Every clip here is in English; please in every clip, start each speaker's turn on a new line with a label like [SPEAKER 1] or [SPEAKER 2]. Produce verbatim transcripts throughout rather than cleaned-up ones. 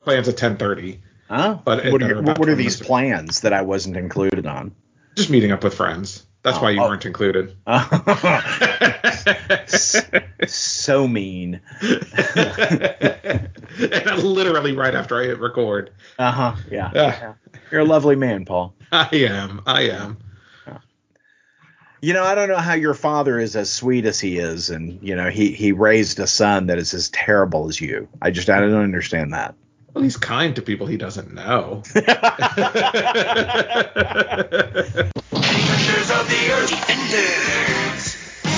[SPEAKER 1] plans at ten thirty.
[SPEAKER 2] Oh,
[SPEAKER 1] but
[SPEAKER 2] what are, what are these
[SPEAKER 1] minutes.
[SPEAKER 2] plans that I wasn't included on?
[SPEAKER 1] Just meeting up with friends. That's oh, why you oh. weren't included.
[SPEAKER 2] So mean.
[SPEAKER 1] And literally right after I hit record.
[SPEAKER 2] Uh-huh. Yeah. Uh, yeah. You're a lovely man, Paul.
[SPEAKER 1] I am. I am.
[SPEAKER 2] Yeah. You know, I don't know how your father is as sweet as he is. And, you know, he, he raised a son that is as terrible as you. I just I don't understand that.
[SPEAKER 1] Well, he's kind to people he doesn't know.
[SPEAKER 3] Defenders of the earth. Defenders.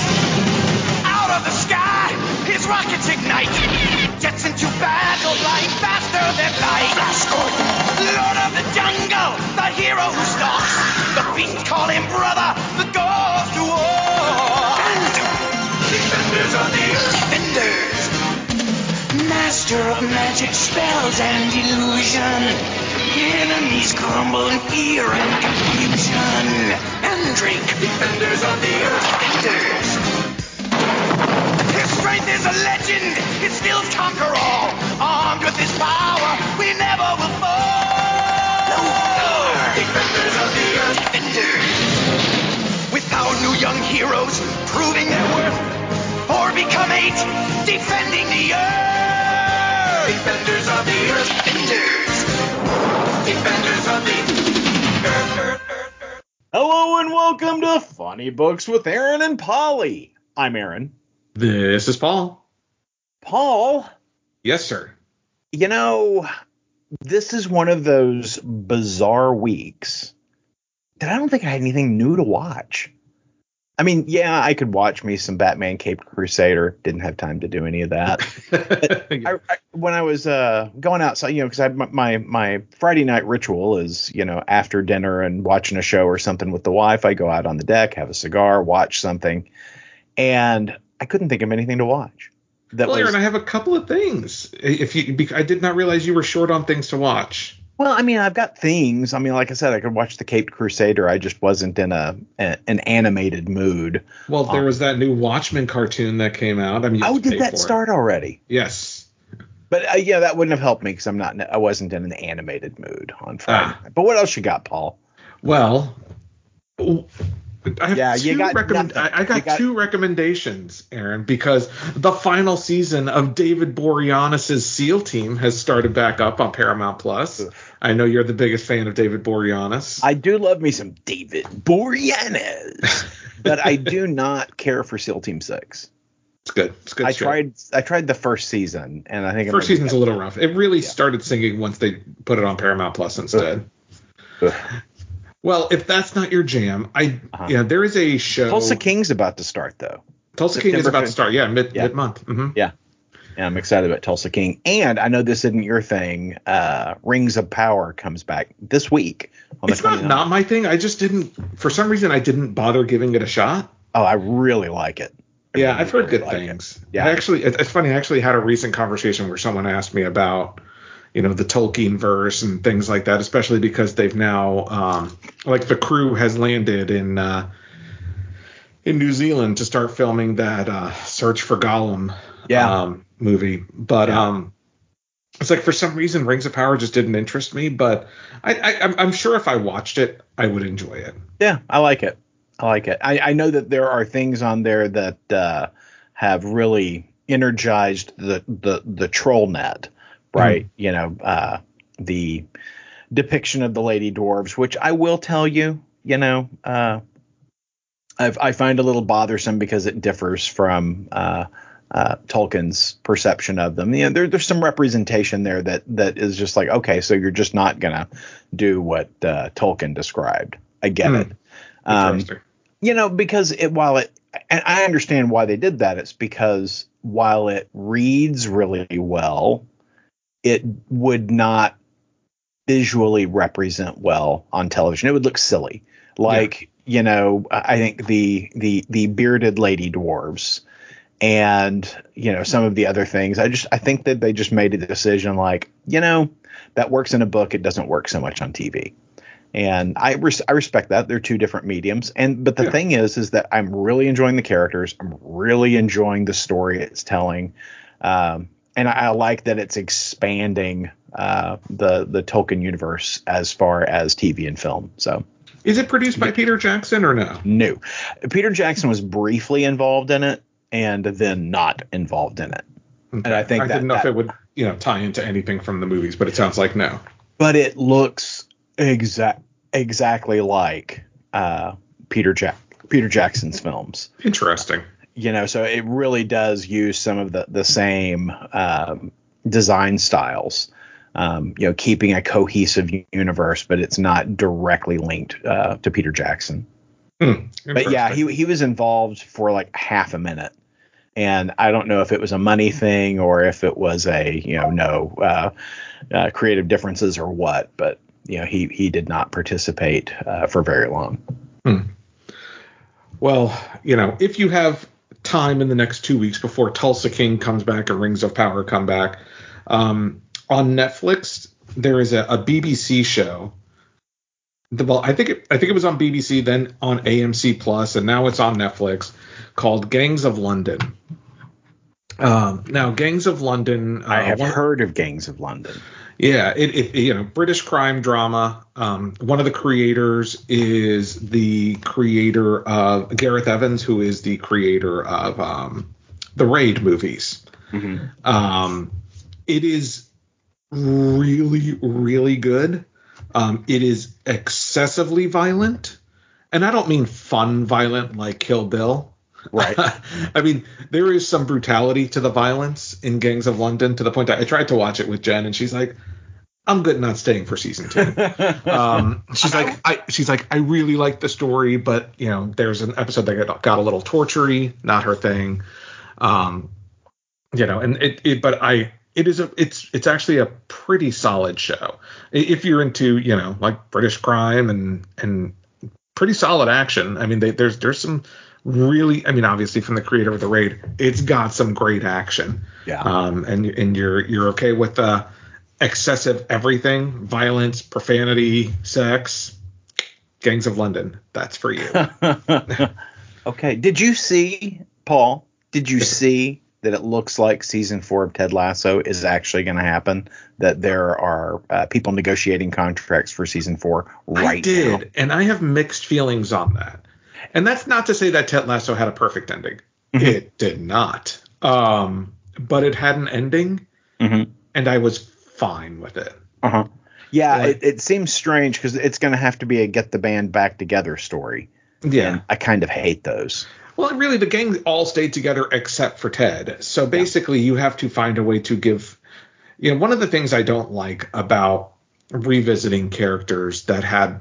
[SPEAKER 3] Out of the sky, his rockets ignite. Jets into battle, flying faster than light. Flash Gordon. Lord of the jungle, the hero who stalks. The beasts call him brother, the goes to war. Defenders of the earth. Defenders. Master of magic spells and illusion. Enemies crumble in fear and confusion. Mandrake, defenders of the earth. Defenders. His strength is a legend. His skills conquer all. Armed with his power, we never will fall. No. Defenders of the earth. Defenders. With our new young heroes proving their worth. Four become eight, defending the earth. Defenders of the earth. Defenders. Defenders of the earth, earth, earth, earth.
[SPEAKER 2] Hello and welcome to Funny Books with Aaron and Polly. I'm Aaron.
[SPEAKER 1] This is Paul.
[SPEAKER 2] Paul?
[SPEAKER 1] Yes, sir.
[SPEAKER 2] You know, this is one of those bizarre weeks that I don't think I had anything new to watch. I mean, yeah, I could watch me some Batman Caped Crusader. Didn't have time to do any of that. I, I, when I was uh, going outside, you know, because my, my my Friday night ritual is, you know, after dinner and watching a show or something with the wife, I go out on the deck, have a cigar, watch something. And I couldn't think of anything to watch.
[SPEAKER 1] That well, was, Aaron, I have a couple of things. If you, I did not realize you were short on things to watch.
[SPEAKER 2] Well, I mean, I've got things. I mean, like I said, I could watch the Caped Crusader. I just wasn't in a, a an animated mood.
[SPEAKER 1] Well, there um, was that new Watchmen cartoon that came out. I mean,
[SPEAKER 2] oh, did that start
[SPEAKER 1] it.
[SPEAKER 2] already?
[SPEAKER 1] Yes.
[SPEAKER 2] But uh, yeah, that wouldn't have helped me because I'm not. I wasn't in an animated mood on Friday. Ah. But what else you got, Paul?
[SPEAKER 1] Well, I have
[SPEAKER 2] yeah,
[SPEAKER 1] two
[SPEAKER 2] you got
[SPEAKER 1] recommend- I, I got, got two recommendations, Aaron, because the final season of David Boreanaz's SEAL Team has started back up on Paramount Plus. Oof. I know you're the biggest fan of David Boreanaz.
[SPEAKER 2] I do love me some David Boreanaz, but I do not care for SEAL Team Six.
[SPEAKER 1] It's good. It's good.
[SPEAKER 2] I
[SPEAKER 1] show.
[SPEAKER 2] tried. I tried the first season, and I think
[SPEAKER 1] first season's a little rough. It really yeah. started singing once they put it on Paramount Plus instead.
[SPEAKER 2] Ugh. Ugh.
[SPEAKER 1] Well, if that's not your jam, I uh-huh. yeah, there is a show.
[SPEAKER 2] Tulsa King's about to start though.
[SPEAKER 1] Tulsa September King is about fifth. to start. Yeah, mid yeah. mid month. Mm-hmm.
[SPEAKER 2] Yeah, yeah, I'm excited about Tulsa King, and I know this isn't your thing. Uh, Rings of Power comes back this week. On
[SPEAKER 1] it's
[SPEAKER 2] the
[SPEAKER 1] not not my thing. I just didn't. For some reason, I didn't bother giving it a shot.
[SPEAKER 2] Oh, I really like it. I
[SPEAKER 1] yeah,
[SPEAKER 2] really,
[SPEAKER 1] I've heard
[SPEAKER 2] really
[SPEAKER 1] good
[SPEAKER 2] like
[SPEAKER 1] things.
[SPEAKER 2] It. Yeah,
[SPEAKER 1] I actually, it's funny. I actually had a recent conversation where someone asked me about, you know, the Tolkien verse and things like that, especially because they've now, um, like the crew has landed in uh, in New Zealand to start filming that uh, Search for Gollum
[SPEAKER 2] yeah.
[SPEAKER 1] um, movie. But
[SPEAKER 2] yeah.
[SPEAKER 1] um, it's like for some reason Rings of Power just didn't interest me. But I, I, I'm, I'm sure if I watched it, I would enjoy it.
[SPEAKER 2] Yeah, I like it. I like it. I, I know that there are things on there that uh, have really energized the the, the troll net. Right. Mm. You know, uh, the depiction of the Lady Dwarves, which I will tell you, you know, uh, I've, I find a little bothersome because it differs from uh, uh, Tolkien's perception of them. You know, there, there's some representation there that that is just like, OK, so you're just not going to do what uh, Tolkien described. I get mm. it. Um, you know, because it while it and I understand why they did that. It's because while it reads really well, it would not visually represent well on television. It would look silly. Like, yeah. you know, I think the the the bearded lady dwarves and, you know, some of the other things. I just I think that they just made a decision like, you know, that works in a book. It doesn't work so much on T V. And I res- I respect that. They're two different mediums. And but the yeah. thing is, is that I'm really enjoying the characters. I'm really enjoying the story it's telling. Um, and I, I like that it's expanding uh, the the Tolkien universe as far as T V and film. So,
[SPEAKER 1] is it produced by Peter Jackson or no?
[SPEAKER 2] No, Peter Jackson was briefly involved in it and then not involved in it.
[SPEAKER 1] Okay.
[SPEAKER 2] And I think
[SPEAKER 1] I
[SPEAKER 2] that,
[SPEAKER 1] didn't know
[SPEAKER 2] that,
[SPEAKER 1] if it would, you know, tie into anything from the movies, but it sounds like no.
[SPEAKER 2] But it looks exact exactly like uh, Peter Jack Peter Jackson's films.
[SPEAKER 1] Interesting.
[SPEAKER 2] You know, so it really does use some of the the same um, design styles. Um, you know, keeping a cohesive universe, but it's not directly linked uh, to Peter Jackson.
[SPEAKER 1] Hmm,
[SPEAKER 2] but yeah, he he was involved for like half a minute, and I don't know if it was a money thing or if it was a you know no uh, uh, creative differences or what. But you know, he he did not participate uh, for very long.
[SPEAKER 1] Hmm. Well, you know, if you have time in the next two weeks before Tulsa King comes back and Rings of Power come back. Um, on Netflix, there is a, a B B C show. The, well, I think it, I think it was on B B C, then on A M C Plus, and now it's on Netflix, called Gangs of London. Um, now, Gangs of London. Uh,
[SPEAKER 2] I have
[SPEAKER 1] one,
[SPEAKER 2] heard of Gangs of London.
[SPEAKER 1] Yeah, it, it you know British crime drama. Um, one of the creators is the creator of Gareth Evans, who is the creator of um, the Raid movies.
[SPEAKER 2] Mm-hmm.
[SPEAKER 1] Um, it is really, really good. Um, it is excessively violent, and I don't mean fun violent like Kill Bill.
[SPEAKER 2] Right.
[SPEAKER 1] I mean, there is some brutality to the violence in Gangs of London, to the point that I tried to watch it with Jen, and she's like, "I'm good not staying for season two." um, she's like, I, she's like, I really like the story, but you know, there's an episode that got, got a little tortury, not her thing. Um, you know, and it, it, but I, it is a, it's, it's actually a pretty solid show if you're into, you know, like British crime and and pretty solid action. I mean, they, there's there's some really, I mean, obviously from the creator of The Raid, it's got some great action.
[SPEAKER 2] Yeah.
[SPEAKER 1] Um, and and you're you're okay with the excessive everything, violence, profanity, sex. Gangs of London, that's for you.
[SPEAKER 2] Okay. Did you see, Paul? Did you see that it looks like season four of Ted Lasso is actually going to happen? That there are uh, people negotiating contracts for season four right
[SPEAKER 1] I did,
[SPEAKER 2] now.
[SPEAKER 1] and I have mixed feelings on that. And that's not to say that Ted Lasso had a perfect ending. Mm-hmm. It did not. Um, but it had an ending,
[SPEAKER 2] mm-hmm.
[SPEAKER 1] and I was fine with it.
[SPEAKER 2] Uh-huh. Yeah,
[SPEAKER 1] like,
[SPEAKER 2] it, it seems strange because it's going to have to be a get the band back together story.
[SPEAKER 1] Yeah.
[SPEAKER 2] And I kind of hate those.
[SPEAKER 1] Well, really, the gang all stayed together except for Ted. So basically, yeah. you have to find a way to give. You know, one of the things I don't like about revisiting characters that had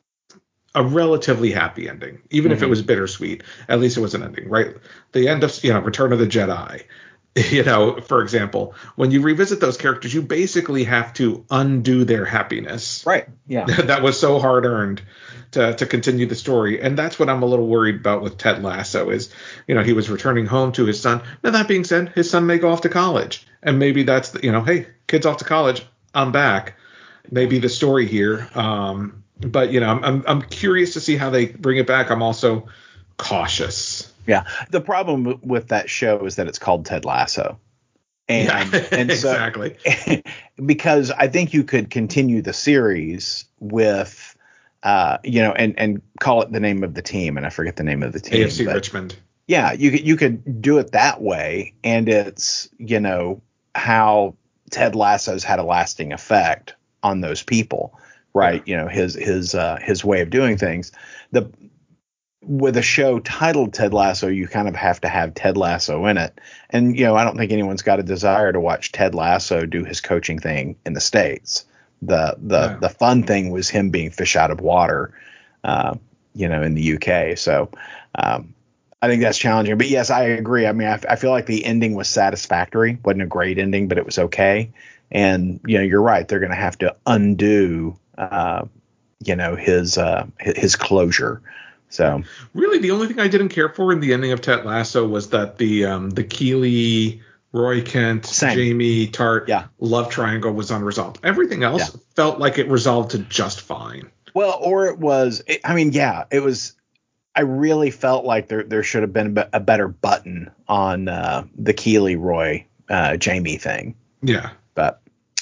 [SPEAKER 1] a relatively happy ending, even mm-hmm. if it was bittersweet, at least it was an ending, right? The end of, you know, Return of the Jedi. You know, for example, when you revisit those characters, you basically have to undo their happiness.
[SPEAKER 2] Right. Yeah.
[SPEAKER 1] That was so hard earned to, to continue the story. And that's what I'm a little worried about with Ted Lasso is, you know, he was returning home to his son. Now, that being said, his son may go off to college. And maybe that's, the, you know, hey, kid's off to college. I'm back. Maybe the story here. Um, but, you know, I'm, I'm I'm curious to see how they bring it back. I'm also cautious.
[SPEAKER 2] Yeah. The problem with that show is that it's called Ted Lasso. And,
[SPEAKER 1] yeah,
[SPEAKER 2] and so,
[SPEAKER 1] exactly.
[SPEAKER 2] Because I think you could continue the series with, uh, you know, and, and call it the name of the team. And I forget the name of the team.
[SPEAKER 1] A F C Richmond.
[SPEAKER 2] Yeah, you could, you could do it that way. And it's, you know, how Ted Lasso's had a lasting effect on those people. Right. Yeah. You know, his his uh, his way of doing things. The With a show titled Ted Lasso, you kind of have to have Ted Lasso in it. And, you know, I don't think anyone's got a desire to watch Ted Lasso do his coaching thing in the States. The the yeah. the fun thing was him being fish out of water, uh, you know, in the U K. So um, I think that's challenging. But, yes, I agree. I mean, I, I feel like the ending was satisfactory. Wasn't a great ending, but it was okay. And, you know, you're right. They're going to have to undo, uh, you know, his uh, his closure. So
[SPEAKER 1] really, the only thing I didn't care for in the ending of Ted Lasso was that the um, the Keeley, Roy Kent,
[SPEAKER 2] Same.
[SPEAKER 1] Jamie Tart
[SPEAKER 2] yeah.
[SPEAKER 1] love triangle was unresolved. Everything else yeah. felt like it resolved to just fine.
[SPEAKER 2] Well, or it was. It, I mean, yeah, it was. I really felt like there there should have been a better button on uh, the Keeley, Roy, uh, Jamie thing.
[SPEAKER 1] Yeah.
[SPEAKER 2] But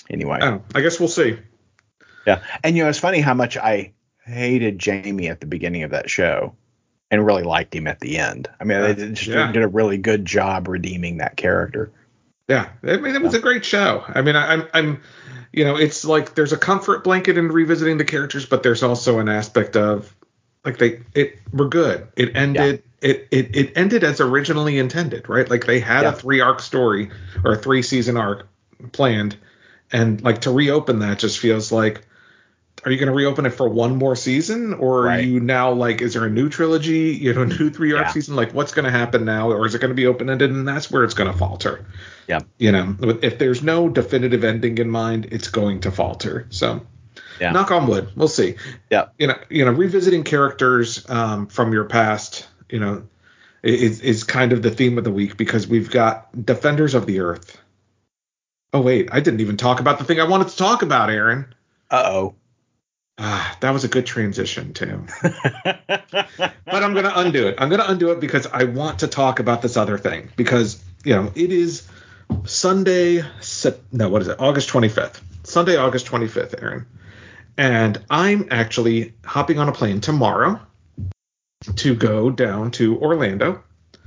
[SPEAKER 2] anyway,
[SPEAKER 1] oh, I guess we'll see.
[SPEAKER 2] Yeah, and you know, it's funny how much I hated Jamie at the beginning of that show, and really liked him at the end. I mean,
[SPEAKER 1] Uh,
[SPEAKER 2] they just
[SPEAKER 1] yeah.
[SPEAKER 2] did a really good job redeeming that character.
[SPEAKER 1] Yeah, I mean, it was a great show. I mean, I, I'm, I'm, you know, it's like there's a comfort blanket in revisiting the characters, but there's also an aspect of like they, it, we're good. It ended, yeah. it, it, it ended as originally intended, right? Like they had
[SPEAKER 2] yeah.
[SPEAKER 1] a three arc story or a three season arc planned, and like to reopen that just feels like, are you going to reopen it for one more season, or
[SPEAKER 2] right.
[SPEAKER 1] are you now like, is there a new trilogy, you know, a new three arc yeah. season? Like, what's going to happen now, or is it going to be open ended? And that's where it's going to falter.
[SPEAKER 2] Yeah.
[SPEAKER 1] You know, if there's no definitive ending in mind, it's going to falter. So, yeah. knock on wood, we'll see.
[SPEAKER 2] Yeah.
[SPEAKER 1] You know, you know, revisiting characters um, from your past, you know, is is kind of the theme of the week, because we've got Defenders of the Earth. Oh wait, I didn't even talk about the thing I wanted to talk about, Aaron.
[SPEAKER 2] Uh oh.
[SPEAKER 1] Ah, that was a good transition too. But I'm going to undo it. I'm going to undo it because I want to talk about this other thing, because, you know, it is Sunday. No, what is it? August twenty-fifth. Sunday, August twenty-fifth, Aaron. And I'm actually hopping on a plane tomorrow to go down to Orlando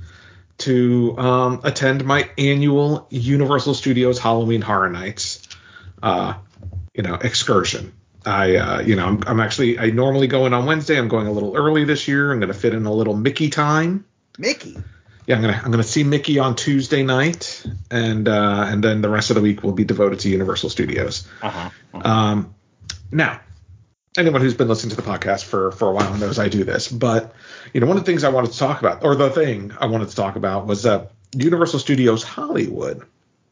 [SPEAKER 1] to um, attend my annual Universal Studios Halloween Horror Nights, uh, you know, excursion. I, uh, you know, I'm, I'm actually, I normally go in on Wednesday. I'm going a little early this year. I'm going to fit in a little Mickey time.
[SPEAKER 2] Mickey.
[SPEAKER 1] Yeah, I'm gonna, I'm gonna see Mickey on Tuesday night, and uh, and then the rest of the week will be devoted to Universal Studios.
[SPEAKER 2] Uh-huh. uh-huh.
[SPEAKER 1] Um, now, anyone who's been listening to the podcast for for a while knows I do this, but you know, one of the things I wanted to talk about, or the thing I wanted to talk about, was that Universal Studios Hollywood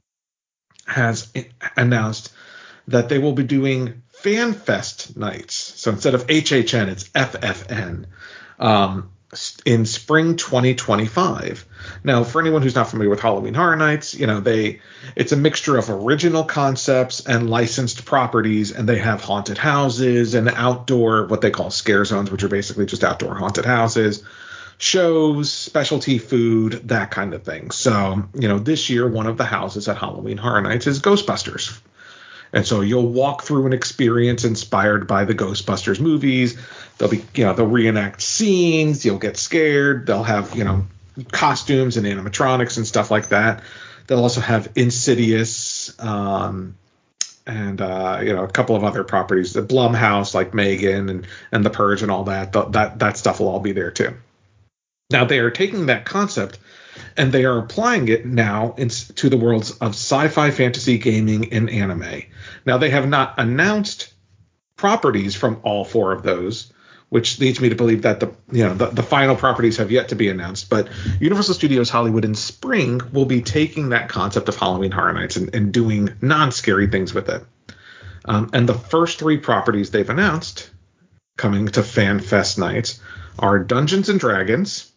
[SPEAKER 1] has announced that they will be doing Fan Fest nights. So instead of H H N, it's F F N um, in spring twenty twenty-five. Now, for anyone who's not familiar with Halloween Horror Nights, you know, they it's a mixture of original concepts and licensed properties, and they have haunted houses and outdoor, what they call scare zones, which are basically just outdoor haunted houses, shows, specialty food, that kind of thing. So, you know, this year, one of the houses at Halloween Horror Nights is Ghostbusters. And so you'll walk through an experience inspired by the Ghostbusters movies. They'll be, you know, they'll reenact scenes. You'll get scared. They'll have, you know, costumes and animatronics and stuff like that. They'll also have Insidious um, and, uh, you know, a couple of other properties. The Blumhouse, like Megan and, and The Purge and all that. Th- that that stuff will all be there too. Now, they are taking that concept and they are applying it now into the worlds of sci-fi, fantasy, gaming, and anime. Now, they have not announced properties from all four of those, which leads me to believe that the you know the, the final properties have yet to be announced. But Universal Studios Hollywood in spring will be taking that concept of Halloween Horror Nights and, and doing non-scary things with it. Um, and the first three properties they've announced coming to Fan Fest nights are Dungeons and Dragons,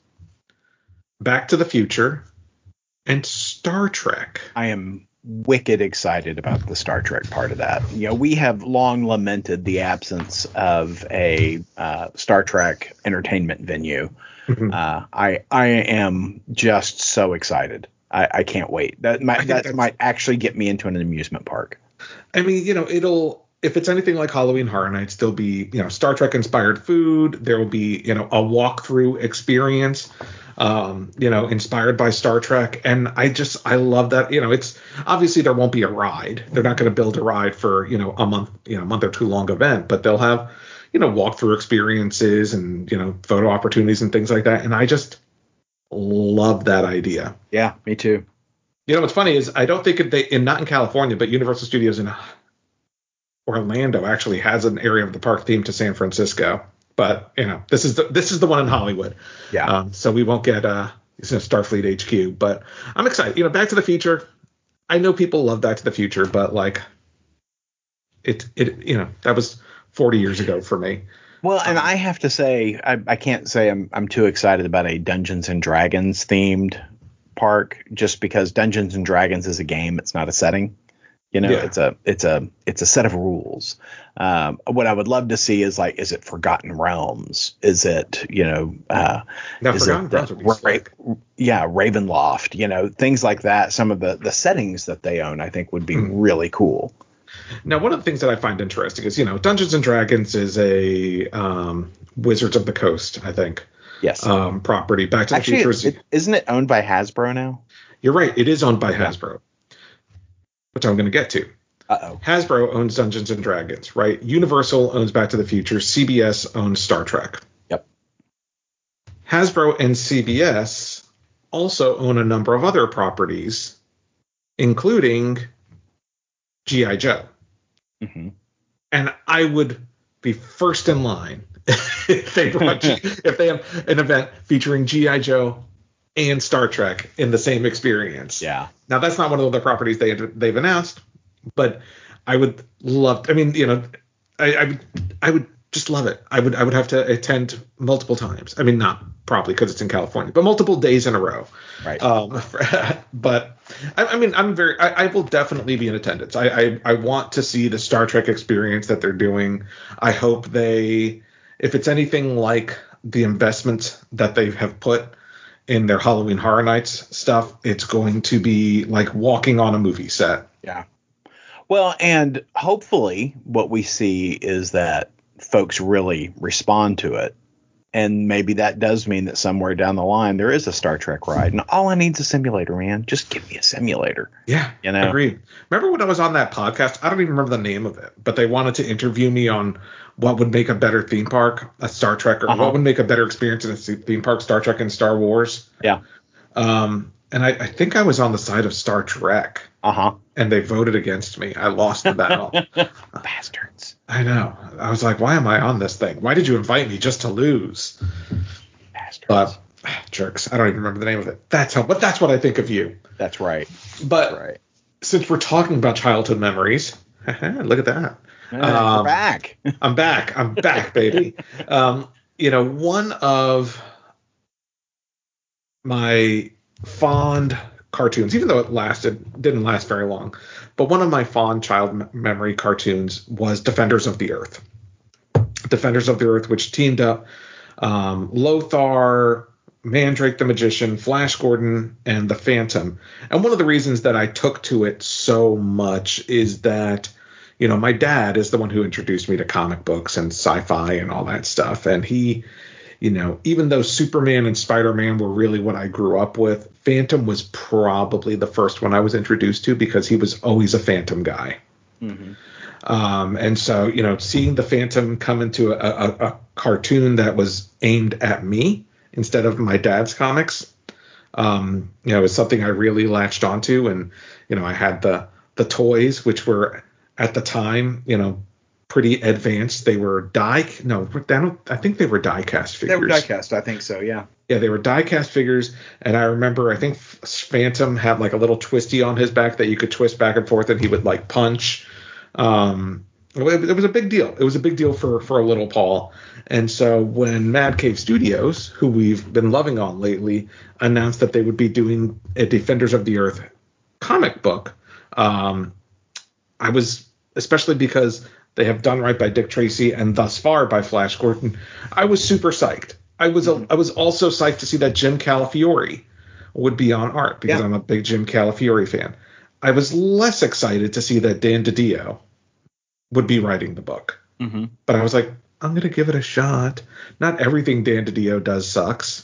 [SPEAKER 1] Back to the Future, and Star Trek.
[SPEAKER 2] I am wicked excited about the Star Trek part of that. You know, we have long lamented the absence of a uh, Star Trek entertainment venue. Mm-hmm. Uh, I I am just so excited. I, I can't wait. That might that might actually get me into an amusement park.
[SPEAKER 1] I mean, you know, it'll. If it's anything like Halloween Horror Nights, there'll be, you know, Star Trek inspired food. There will be, you know, a walkthrough experience, um, you know, inspired by Star Trek. And I just, I love that. You know, it's obviously there won't be a ride. They're not going to build a ride for, you know, a month, you know, a month or two long event, but they'll have, you know, walkthrough experiences and, you know, photo opportunities and things like that. And I just love that idea.
[SPEAKER 2] Yeah, me too.
[SPEAKER 1] You know, what's funny is I don't think they, in not in California, but Universal Studios in Orlando actually has an area of the park themed to San Francisco, but you know, this is the this is the one in Hollywood.
[SPEAKER 2] Yeah.
[SPEAKER 1] Um, so we won't get uh, you know, Starfleet H Q, but I'm excited. You know, Back to the Future. I know people love Back to the Future, but like, it it you know that was forty years ago for me.
[SPEAKER 2] Well, and um, I have to say, I, I can't say I'm I'm too excited about a Dungeons and Dragons themed park, just because Dungeons and Dragons is a game, it's not a setting. You know, yeah. it's a it's a it's a set of rules. Um, what I would love to see is like, is it Forgotten Realms? Is it, you know, uh,
[SPEAKER 1] now,
[SPEAKER 2] is
[SPEAKER 1] Forgotten
[SPEAKER 2] it
[SPEAKER 1] Realms would be
[SPEAKER 2] Ra- yeah, Ravenloft? You know, things like that. Some of the the settings that they own, I think, would be mm. really cool.
[SPEAKER 1] Now, one of the things that I find interesting is, you know, Dungeons and Dragons is a um, Wizards of the Coast, I think.
[SPEAKER 2] Yes.
[SPEAKER 1] Um, property. Back to
[SPEAKER 2] Actually,
[SPEAKER 1] the Future.
[SPEAKER 2] it, isn't it owned by Hasbro now?
[SPEAKER 1] You're right. It is owned by
[SPEAKER 2] Okay.
[SPEAKER 1] Hasbro, which I'm going to get to.
[SPEAKER 2] Uh-oh.
[SPEAKER 1] Hasbro owns Dungeons and Dragons, right? Universal owns Back to the Future. C B S owns Star Trek.
[SPEAKER 2] Yep.
[SPEAKER 1] Hasbro and C B S also own a number of other properties, including G I. Joe.
[SPEAKER 2] Mm-hmm.
[SPEAKER 1] And I would be first in line if they brought G- if they have an event featuring G I. Joe and Star Trek in the same experience.
[SPEAKER 2] Yeah.
[SPEAKER 1] Now that's not one of the properties they they've announced, but I would love. I mean, you know, I, I would I would just love it. I would I would have to attend multiple times. I mean, not probably because it's in California, but multiple days in a row.
[SPEAKER 2] Right.
[SPEAKER 1] Um, but I, I mean, I'm very. I, I will definitely be in attendance. I, I I want to see the Star Trek experience that they're doing. I hope they, if it's anything like the investment that they have put in their Halloween Horror Nights stuff, it's going to be like walking on a movie set.
[SPEAKER 2] Yeah. Well, and hopefully what we see is that folks really respond to it. And maybe that does mean that somewhere down the line there is a Star Trek ride. And all I need is a simulator, man. Just give me a simulator.
[SPEAKER 1] Yeah,
[SPEAKER 2] you know?
[SPEAKER 1] Agreed. Remember when I was on that podcast? I don't even remember the name of it, but they wanted to interview me on what would make a better theme park, a Star Trek, or
[SPEAKER 2] Uh-huh.
[SPEAKER 1] what would make a better experience in a theme park, Star Trek and Star Wars.
[SPEAKER 2] Yeah.
[SPEAKER 1] Um, and I, I think I was on the side of Star Trek.
[SPEAKER 2] Uh-huh.
[SPEAKER 1] And they voted against me. I lost the battle.
[SPEAKER 2] Bastards.
[SPEAKER 1] I know. I was like, why am I on this thing? Why did you invite me just to lose?
[SPEAKER 2] Bastards.
[SPEAKER 1] But jerks. I don't even remember the name of it. That's how. But that's what I think of you.
[SPEAKER 2] That's right.
[SPEAKER 1] But
[SPEAKER 2] That's right.
[SPEAKER 1] since we're talking about childhood memories, look at that.
[SPEAKER 2] Hey,
[SPEAKER 1] um,
[SPEAKER 2] we're back.
[SPEAKER 1] I'm back. I'm back, baby. Um, you know, one of my fond cartoons, even though it lasted, didn't last very long, but one of my fond child m- memory cartoons was Defenders of the Earth. Defenders of the Earth, which teamed up um, Lothar, Mandrake the Magician, Flash Gordon, and the Phantom. And one of the reasons that I took to it so much is that, you know, my dad is the one who introduced me to comic books and sci-fi and all that stuff. And he, you know, even though Superman and Spider-Man were really what I grew up with, Phantom was probably the first one I was introduced to because he was always a Phantom guy.
[SPEAKER 2] Mm-hmm.
[SPEAKER 1] Um, and so, you know, seeing the Phantom come into a, a, a cartoon that was aimed at me instead of my dad's comics, um, you know, was something I really latched onto. And, you know, I had the the toys, which were at the time, you know, pretty advanced. They were die. No, I don't. I think they were die-cast figures.
[SPEAKER 2] They were die-cast, I think so. Yeah.
[SPEAKER 1] Yeah, they were die-cast figures, and I remember I think Phantom had like a little twisty on his back that you could twist back and forth, and he would like punch. Um, it, it was a big deal. It was a big deal for for a little Paul. And so when Mad Cave Studios, who we've been loving on lately, announced that they would be doing a Defenders of the Earth comic book, um, I was, especially because they have Done Right by Dick Tracy and thus far by Flash Gordon, I was super psyched. I was a, I was also psyched to see that Jim Calafiore would be on art because
[SPEAKER 2] Yeah.
[SPEAKER 1] I'm a big Jim Calafiore fan. I was less excited to see that Dan DiDio would be writing the book.
[SPEAKER 2] Mm-hmm.
[SPEAKER 1] But I was like, I'm going to give it a shot. Not everything Dan DiDio does sucks.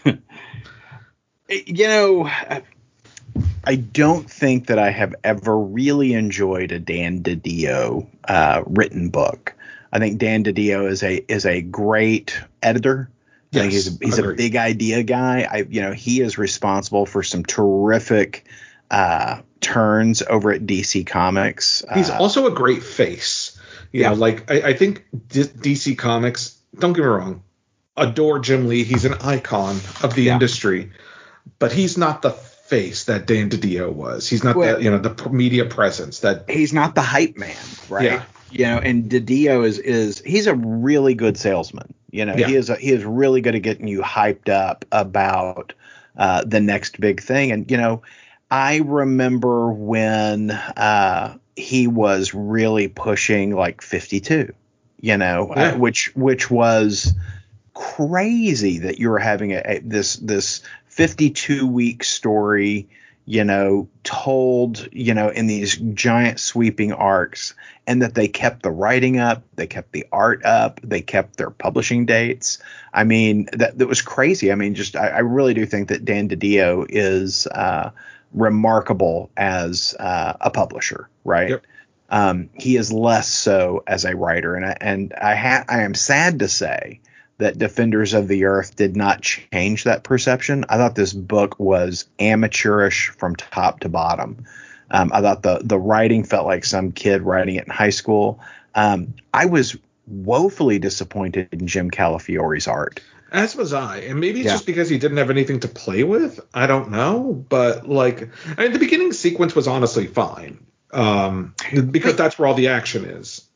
[SPEAKER 2] You know, I don't think that I have ever really enjoyed a Dan DiDio uh, written book. I think Dan DiDio is a is a great editor. I think
[SPEAKER 1] Yes,
[SPEAKER 2] he's a, he's a
[SPEAKER 1] agreed.
[SPEAKER 2] big idea guy. I you know he is responsible for some terrific uh, turns over at D C Comics.
[SPEAKER 1] He's
[SPEAKER 2] uh,
[SPEAKER 1] also a great face. You
[SPEAKER 2] Yeah.
[SPEAKER 1] know, like I, I think D- DC Comics, don't get me wrong, adore Jim Lee. He's an icon of the
[SPEAKER 2] Yeah.
[SPEAKER 1] industry, but he's not the face that Dan DiDio was. He's not
[SPEAKER 2] Well-
[SPEAKER 1] the, you know, the p- media presence that.
[SPEAKER 2] he's not the hype man, right?
[SPEAKER 1] Yeah.
[SPEAKER 2] You know, and DiDio is is he's a really good salesman. You know,
[SPEAKER 1] Yeah.
[SPEAKER 2] he is a, he is really good at getting you hyped up about uh, the next big thing. And you know, I remember when uh, he was really pushing like fifty-two. You know,
[SPEAKER 1] Yeah.
[SPEAKER 2] uh, which which was crazy that you were having a, a this this fifty-two week story. you know, told, you know, in these giant sweeping arcs, and that they kept the writing up, they kept the art up, they kept their publishing dates. I mean, that, that was crazy. I mean, just I, I really do think that Dan DiDio is uh, remarkable as uh, a publisher, right?
[SPEAKER 1] Yep.
[SPEAKER 2] Um, he is less so as a writer, and I, and I ha- I am sad to say that Defenders of the Earth did not change that perception. I thought this book was amateurish from top to bottom. Um, I thought the the writing felt like some kid writing it in high school. Um, I was woefully disappointed in Jim Calafiore's art.
[SPEAKER 1] As was I. And maybe it's
[SPEAKER 2] Yeah.
[SPEAKER 1] just because he didn't have anything to play with. I don't know. But, like, I mean, the beginning sequence was honestly fine. Um, because that's where all the action is.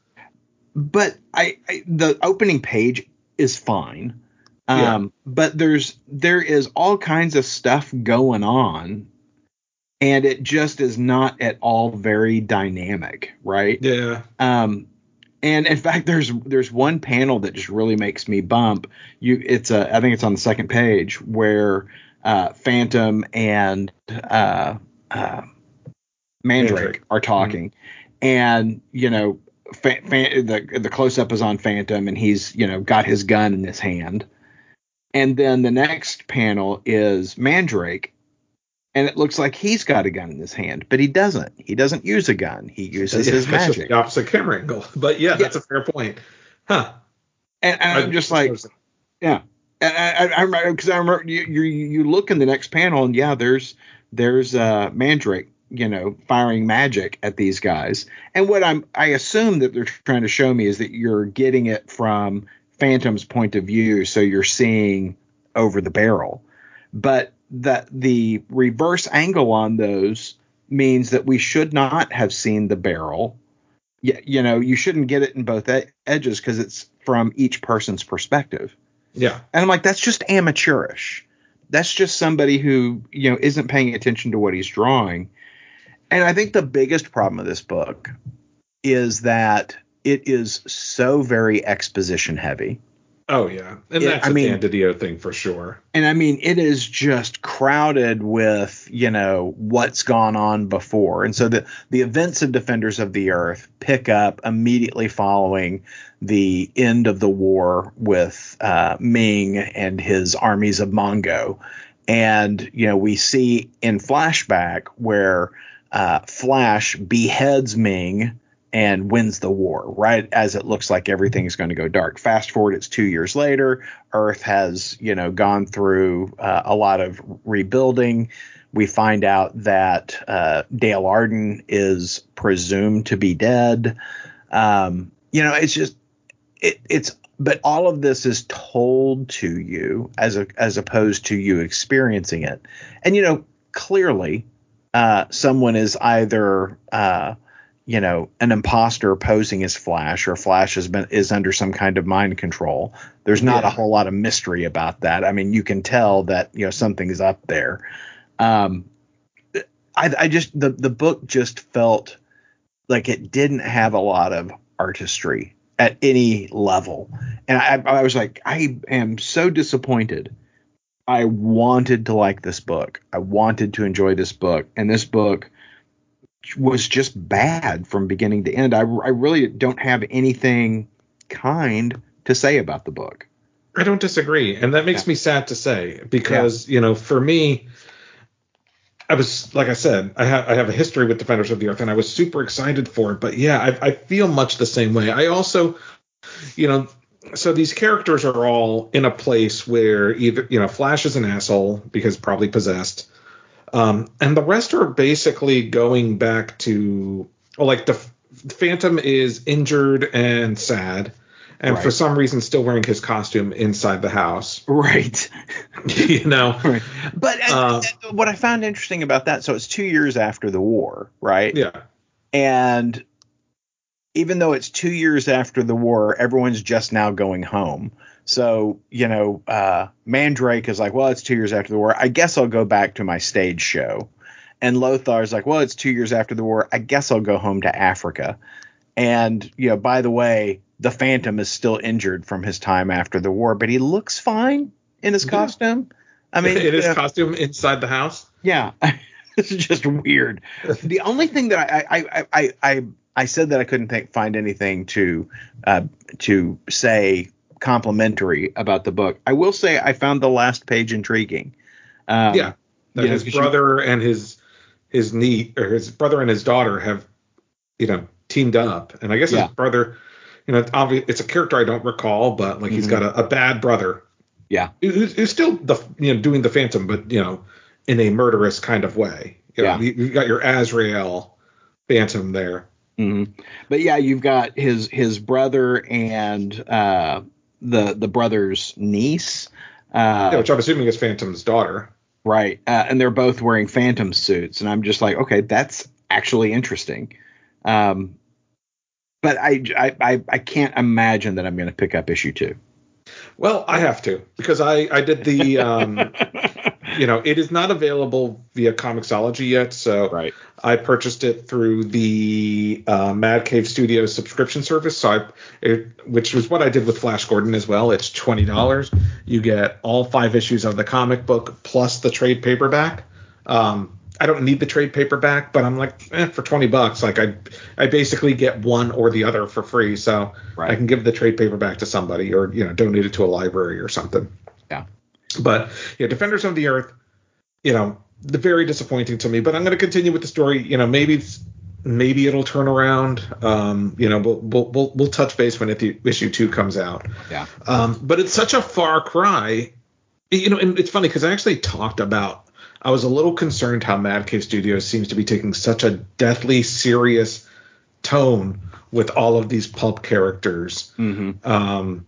[SPEAKER 2] But I, I the opening page is fine. Um,
[SPEAKER 1] Yeah.
[SPEAKER 2] but there's there is all kinds of stuff going on, and it just is not at all very dynamic, right?
[SPEAKER 1] Yeah.
[SPEAKER 2] Um, and in fact, there's there's one panel that just really makes me bump. You, it's a I think it's on the second page where uh, Phantom and uh, uh, Mandrake,
[SPEAKER 1] Mandrake.
[SPEAKER 2] are talking, and you know, fa- fa- the the close up is on Phantom, and he's you know got his gun in his hand, and then the next panel is Mandrake, and it looks like he's got a gun in his hand, but he doesn't. He doesn't use a gun. He uses
[SPEAKER 1] Yeah,
[SPEAKER 2] his
[SPEAKER 1] that's just
[SPEAKER 2] magic.
[SPEAKER 1] the opposite camera angle. But yeah, that's a fair point. Huh.
[SPEAKER 2] And, and I'm just like, yeah. And I, I remember because I remember you, you you look in the next panel, and yeah, there's there's uh, Mandrake, you know, firing magic at these guys. And what I'm I assume that they're trying to show me is that you're getting it from Phantom's point of view, so you're seeing over the barrel. But that the reverse angle on those means that we should not have seen the barrel. You, you know, you shouldn't get it in both ed- edges because it's from each person's perspective.
[SPEAKER 1] Yeah.
[SPEAKER 2] And I'm like, that's just amateurish. That's just somebody who, you know, isn't paying attention to what he's drawing. And I think the biggest problem of this book is that it is so very exposition heavy.
[SPEAKER 1] Oh, yeah. And
[SPEAKER 2] It-
[SPEAKER 1] that's
[SPEAKER 2] I
[SPEAKER 1] a
[SPEAKER 2] mean-
[SPEAKER 1] Dan DiDio thing for sure.
[SPEAKER 2] And I mean, it is just crowded with, you know, what's gone on before. And so the, the events of Defenders of the Earth pick up immediately following the end of the war with uh, Ming and his armies of Mongo. And, you know, we see in flashback where uh, Flash beheads Ming and wins the war, right as it looks like everything's going to go dark. Fast forward, it's two years later. Earth has, you know, gone through uh, a lot of rebuilding. We find out that uh, Dale Arden is presumed to be dead. Um, you know, it's just it, it's but all of this is told to you as a as opposed to you experiencing it. And, you know, clearly uh, someone is either uh, you know, an imposter posing as Flash, or Flash has been is under some kind of mind control. There's not
[SPEAKER 1] Yeah.
[SPEAKER 2] a whole lot of mystery about that. I mean, you can tell that, you know, something is up there. Um, I, I just the the book just felt like it didn't have a lot of artistry at any level, and I, I was like, I am so disappointed. I wanted to like this book. I wanted to enjoy this book, and this book was just bad from beginning to end. I, I really don't have anything kind to say about the book.
[SPEAKER 1] I don't disagree. And that makes
[SPEAKER 2] Yeah.
[SPEAKER 1] me sad to say because, you know, for me, I was, like I said, I, ha- I have a history with Defenders of the Earth and I was super excited for it. But yeah, I, I feel much the same way. I also, you know, so these characters are all in a place where either, you know, Flash is an asshole because probably possessed. Um, and the rest are basically going back to, well, like the Phantom is injured and sad, and
[SPEAKER 2] Right.
[SPEAKER 1] for some reason still wearing his costume inside the house.
[SPEAKER 2] Right.
[SPEAKER 1] You know,
[SPEAKER 2] Right. But uh,
[SPEAKER 1] Uh,
[SPEAKER 2] what I found interesting about that, so it's two years after the war, right?
[SPEAKER 1] yeah,
[SPEAKER 2] And even though it's two years after the war, everyone's just now going home. So, you know, uh, Mandrake is like, well, it's two years after the war. I guess I'll go back to my stage show. And Lothar's like, well, it's two years after the war. I guess I'll go home to Africa. And, you know, by the way, the Phantom is still injured from his time after the war, but he looks fine in his
[SPEAKER 1] Yeah.
[SPEAKER 2] costume. I mean,
[SPEAKER 1] in his
[SPEAKER 2] you know,
[SPEAKER 1] costume inside the house.
[SPEAKER 2] yeah. This is just weird. The only thing that I I I I, I, I said that I couldn't think, find anything to uh, to say complimentary about the book. I will say I found the last page intriguing. Um,
[SPEAKER 1] yeah, that
[SPEAKER 2] you know,
[SPEAKER 1] his
[SPEAKER 2] 'cause you-
[SPEAKER 1] brother and his his niece or his brother and his daughter have, you know, teamed up, and I guess
[SPEAKER 2] Yeah.
[SPEAKER 1] his brother, you know, it's obvious it's a character I don't recall, but like he's
[SPEAKER 2] Mhm.
[SPEAKER 1] got a, a bad brother.
[SPEAKER 2] Yeah.
[SPEAKER 1] Who's, who's still the you know doing the Phantom, but you know, in a murderous kind of way. You know,
[SPEAKER 2] Yeah.
[SPEAKER 1] you, you got your Azrael Phantom there.
[SPEAKER 2] hmm But yeah, you've got his his brother and uh, the the brother's niece. Uh,
[SPEAKER 1] Yeah, which I'm assuming is Phantom's daughter.
[SPEAKER 2] Right. Uh, and they're both wearing Phantom suits. And I'm just like, okay, that's actually interesting. Um, but I, I, I, I can't imagine that I'm going to pick up issue two.
[SPEAKER 1] Well, I have to because I I did the um, you know it is not available via Comixology yet, so
[SPEAKER 2] Right.
[SPEAKER 1] I purchased it through the uh, Mad Cave Studios subscription service. So I, it, which was what I did with Flash Gordon as well. It's twenty dollars. You get all five issues of the comic book plus the trade paperback. Um, I don't need the trade paperback, but I'm like, eh, for twenty bucks, like I, I basically get one or the other for free. So
[SPEAKER 2] Right.
[SPEAKER 1] I can give the trade paperback to somebody or, you know, donate it to a library or something.
[SPEAKER 2] Yeah.
[SPEAKER 1] But yeah, Defenders of the Earth, you know, the very disappointing to me, but I'm going to continue with the story. You know, maybe it's, maybe it'll turn around. Um, you know, we'll, we'll, we'll, we'll touch base when it, the issue two comes out.
[SPEAKER 2] Yeah.
[SPEAKER 1] Um, but it's such a far cry, you know, and it's funny because I actually talked about, I was a little concerned how Mad Cave Studios seems to be taking such a deathly serious tone with all of these pulp characters.
[SPEAKER 2] Mm-hmm.
[SPEAKER 1] Um,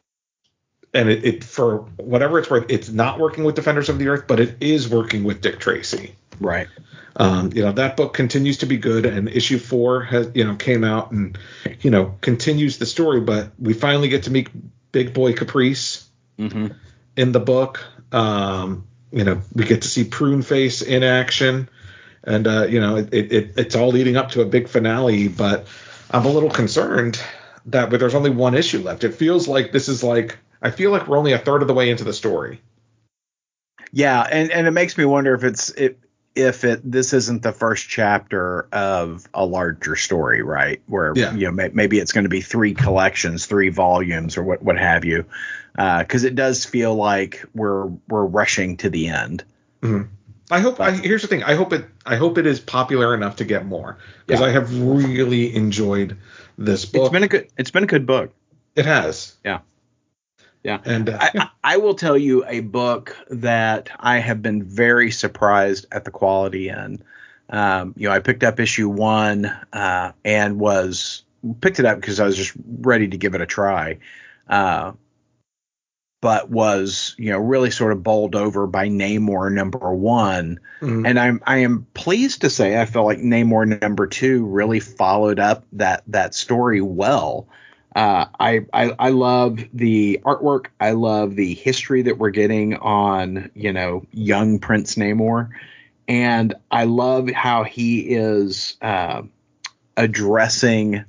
[SPEAKER 1] and it, it, for whatever it's worth, it's not working with Defenders of the Earth, but it is working with Dick Tracy.
[SPEAKER 2] Right.
[SPEAKER 1] Um, you know, that book continues to be good, and issue four has, you know, came out and, you know, continues the story, but we finally get to meet Big Boy Caprice
[SPEAKER 2] Mm-hmm.
[SPEAKER 1] in the book. Um, you know, we get to see Prune Face in action, and uh, you know, it, it it's all leading up to a big finale. But I'm a little concerned that but there's only one issue left. It feels like this is like I feel like we're only a third of the way into the story.
[SPEAKER 2] Yeah, and, and it makes me wonder if it's it if it this isn't the first chapter of a larger story, right? Where
[SPEAKER 1] Yeah.
[SPEAKER 2] you know may, maybe it's going to be three collections, three volumes, or what what have you, because uh, it does feel like we're we're rushing to the end.
[SPEAKER 1] Mm-hmm. I hope. I, here's the thing. I hope it. I hope it is popular enough to get more because
[SPEAKER 2] Yeah.
[SPEAKER 1] I have really enjoyed this book.
[SPEAKER 2] It's been a good. It's been a good book.
[SPEAKER 1] It has.
[SPEAKER 2] Yeah. Yeah.
[SPEAKER 1] And uh,
[SPEAKER 2] I,
[SPEAKER 1] yeah.
[SPEAKER 2] I will tell you a book that I have been very surprised at the quality in. Um, you know, I picked up issue one uh, and was picked it up because I was just ready to give it a try. Uh, but was, you know, really sort of bowled over by Namor number one.
[SPEAKER 1] Mhm.
[SPEAKER 2] And I'm I am pleased to say I feel like Namor number two really followed up that that story well. Uh, I, I I love the artwork. I love the history that we're getting on, you know, young Prince Namor, and I love how he is uh, addressing,